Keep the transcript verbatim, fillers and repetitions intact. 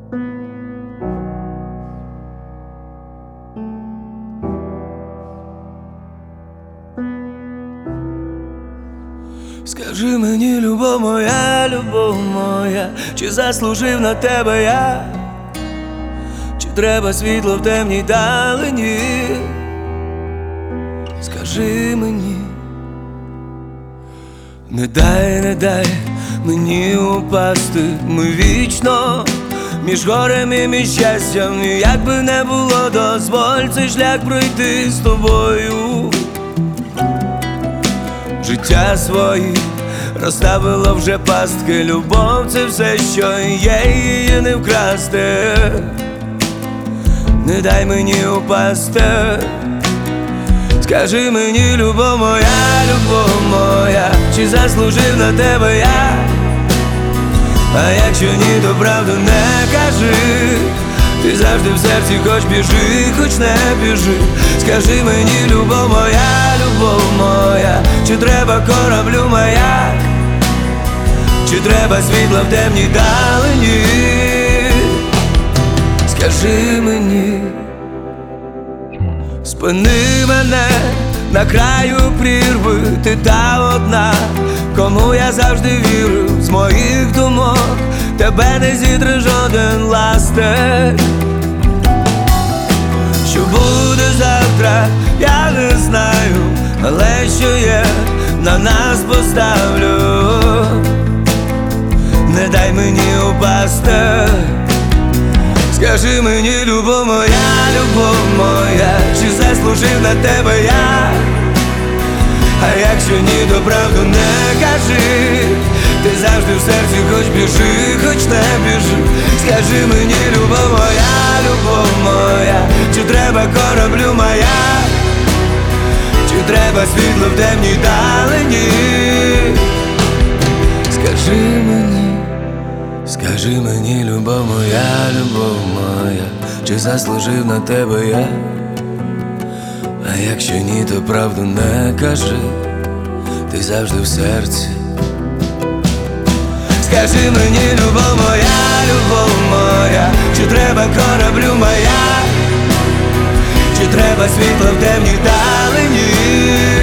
Скажи мені, любов моя, любов моя, чи заслужив на тебе я, чи треба світло в темній далині? Скажи мені, не дай, не дай мені упасти, ми вічно між горем і між щастям. І як би не було, дозволь цей шлях пройти з тобою. Життя своє розставило вже пастки, любов — це все, що є, її не вкрасти. Не дай мені упасти. Скажи мені, любов моя, любов моя, чи заслужив на тебе я? А якщо ні, то правду не кажи. Ти завжди в серці, хоч біжи, хоч не біжи. Скажи мені, любов моя, любов моя, чи треба кораблю маяк, чи треба світло в темній далині? Скажи мені, спини мене на краю прірви, ти та одна, кому я завжди вірив. З моїх думок тебе не зітре жоден ластер. Що буде завтра, я не знаю, але що є, на нас поставлю. Не дай мені упасти. Скажи мені, любов моя, любов моя, чи заслужив на тебе я? А якщо ні, то правду не кажи. Ти завжди в серці, хоч біжи, хоч не біжи. Скажи мені, любов моя, любов моя, чи треба кораблю маяк, чи треба світло в темній далині? Скажи мені, скажи мені, любов моя, любов моя, чи заслужив на тебе я? А якщо ні, то правду не кажи. Ти завжди в серці. Скажи мені, любов моя, любов моя, чи треба кораблю маяк, чи треба світло в темній далині?